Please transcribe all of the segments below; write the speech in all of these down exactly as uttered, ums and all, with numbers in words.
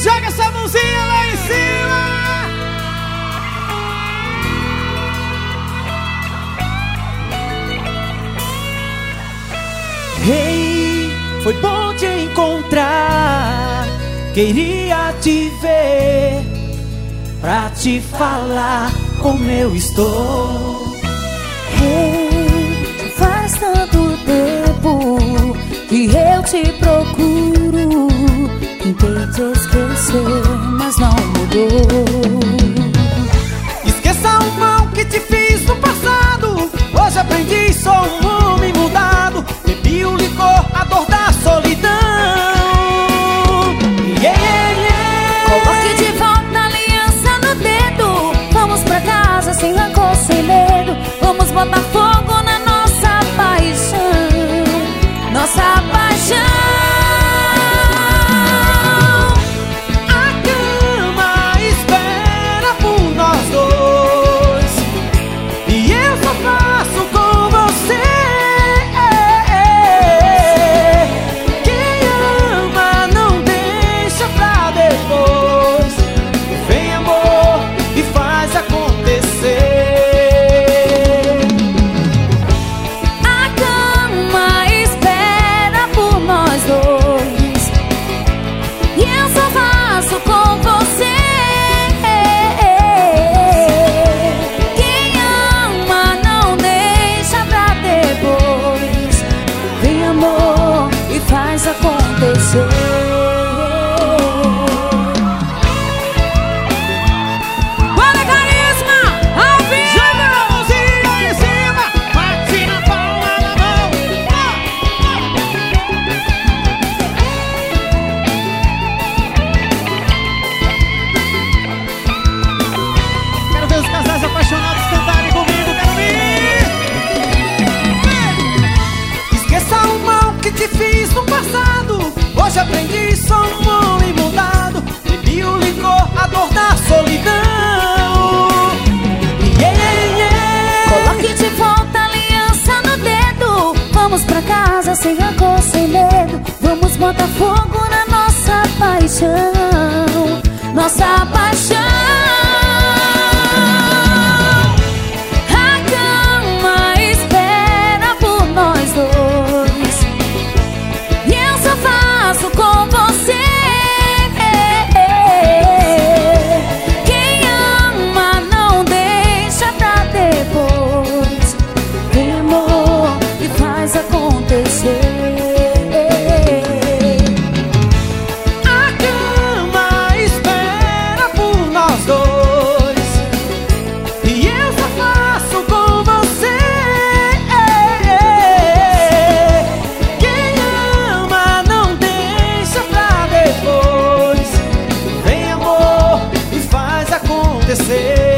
Joga essa mãozinha lá em cima. Hey, foi bom te encontrar. Queria te ver pra te falar como eu estou. Hey, faz tanto tempo que eu te procuro. Tentei te esquecer, mas não mudou. Esqueça o mal que te fiz no passado. Hoje aprendi, sou um homem mudado. Bebi o licor, a dor da solidão. Yeah, yeah, yeah. Coloque de volta a aliança no dedo. Vamos pra casa sem rancor, sem medo. Vamos botar fogo na nossa paixão. Nossa paixão. Faz acontecer. Bora, Carisma! Ao vivo! Joga a mãozinha em cima, bate na palma da mão. Quero ver os casais apaixonados cantarem comigo, quero ver! Esqueça o mal que te fiz no passado. Hoje aprendi, sou um homem mudado. Bebi o licor, a dor da solidão. Yeah, yeah, yeah. Coloque de volta a aliança no dedo. Vamos pra casa sem rancor, sem medo. Vamos botar fogo na nossa paixão. Nossa paixão. Com você, quem ama não deixa pra depois. Vem, amor, e faz acontecer. A cama espera por nós dois, e eu só faço com você.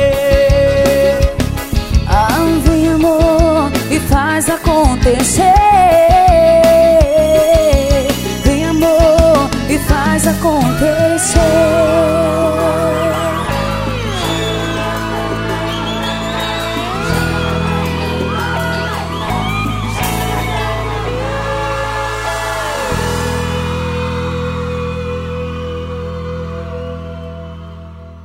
Ah, vem, amor, e faz acontecer.